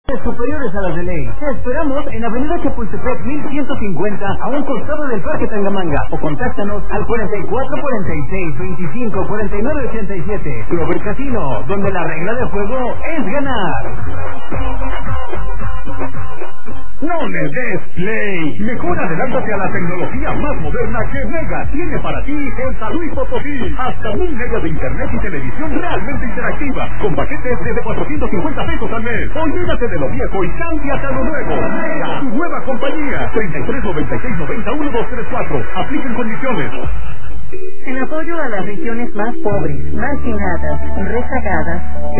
superiores a las de ley. Te esperamos en Avenida Chapultepec 1150, a un costado del Parque Tangamanga, o contáctanos al 4446-254987. Clover Casino, donde la regla de juego es ganar. No le des play. Mejor adelántate a la tecnología más moderna que Mega tiene para ti en San Luis Potosí. Hasta 1000 megas de internet y televisión realmente interactiva, con paquetes desde 450 pesos al mes. Olvídate de lo viejo y cámbiate a lo nuevo. Mega, tu nueva compañía. 3396-91234. Apliquen condiciones. En apoyo a las regiones más pobres, marginadas, rezagadas,